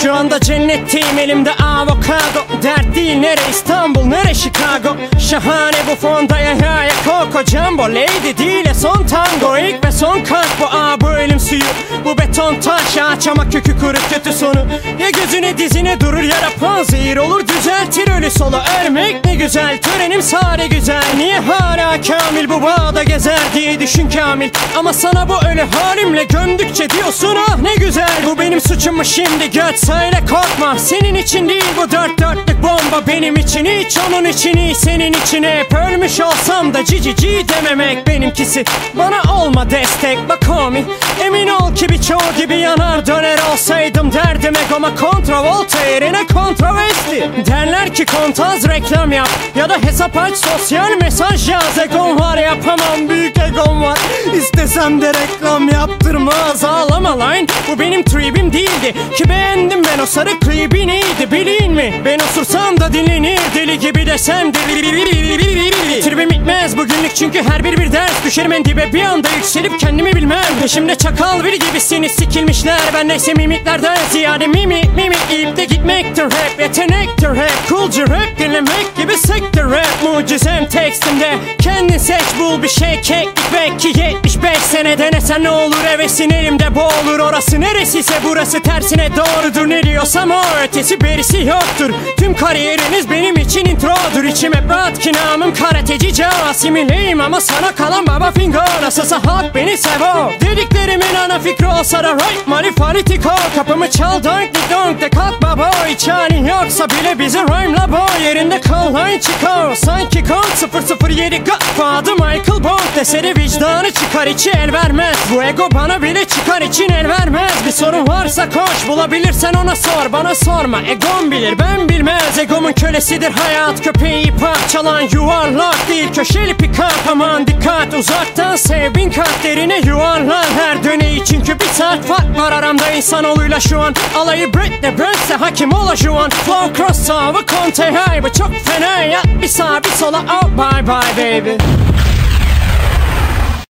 Şu anda cennetteyim, elimde avokado. Dert değil nere İstanbul nere Chicago. Şahane bu fonda ya Coco Jumbo. Lady değil son tango, ilk ve son kalp bu. Bu ölüm suyu, bu beton taş. Ağaç ama kökü kuru, kötü sonu. Ya gözüne dizine durur ya da panzehir olur, düzeltir ölü solu. Ölmek ne güzel, törenim sade güzel. Niye hala Kamil bu bağda gezer diye düşün Kamil. Ama sana bu ölü halimle gömdükçe diyorsun ah ne güzel. Bu benim suçum mu şimdi, göt söyle korkma. Senin için değil bu dört dörtlük bomba, benim için hiç, onun için iyi, senin için hep. Ölmüş olsam da cici dememek benimkisi. Bana olma destek bak homie, emin ol ki birçoğu gibi yanar döner olsaydım derdim egoma. Kontravolta yerine kontroversi. Derler ki kontaz reklam yap ya da hesap aç, sosyal mesaj yaz. Egom var yapamam, büyük egom var. İstesem de reklam yaptırmaz, ağlama lan. Bu benim tribim değildi ki beğendim ben o sarı klibi, neydi bilin mi? Ben osursam da dinlenir deli gibi desem tribim bitmez bugünlük çünkü her bir ders. Düşerim en dibe bir anda yükselip kendimi bilmem. Peşimde çakal bir gibisiniz sikilmişler. Ben neyse mimiklerden ziyade mimi iyip de gitmektir hep. Yetenektir hep, coolcu rap dinlemek gibi sektir rap. Mucizem tekstimde, kendin seç bul bir şey. Keklik belki 75 sene denesen ne olur, hevesin elimde boğulur. Orası neresiyse burası tersine doğrudur. Ne diyorsam o ötesi berisi yoktur. Tüm kariyeriniz benim için introdur. İçim hep rahat ki namım karateci Casimileyim ama sana kalan baba finger. Nasılsa halk beni sevo. Dediklerimin ana fikri olsa da right money fanatiko. Kapımı çal donk de kalk baba. Hiç halin yoksa bile bizi rhyme'la boy. Yerinde kal line çıkar sanki kont 007 Godfather Michael Bond. Deseri vicdanı çıkar içi el vermez. Bu ego bana bile çıkar için el vermez. Bir sorun varsa koş, bulabilirsen ona sor. Bana sorma, egom bilir ben bilmez. Egomun kölesidir hayat, köpeği parçalan yuvarlak değil köşeli pikap. Aman dikkat, uzaktan sev bin kat derine yuvarlan her döneyi. Çünkü bir saat fark var aramda insanoğluyla şu an. Alayı Britney Burns'e hakim ola şu an. Flow crossover Conte high, bu çok fena ya. Bir sağa bir sola oh bye bye baby.